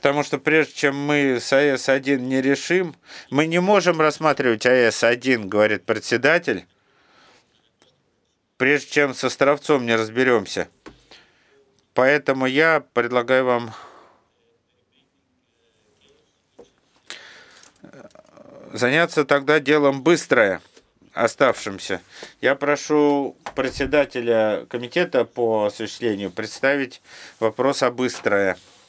Потому что прежде чем мы с АЭС-1 не решим, мы не можем рассматривать АЭС-1, говорит председатель, прежде чем с Островцом не разберемся. Поэтому я предлагаю вам заняться тогда делом быстрое, оставшимся. Я прошу председателя комитета по осуществлению представить вопрос о быстрое.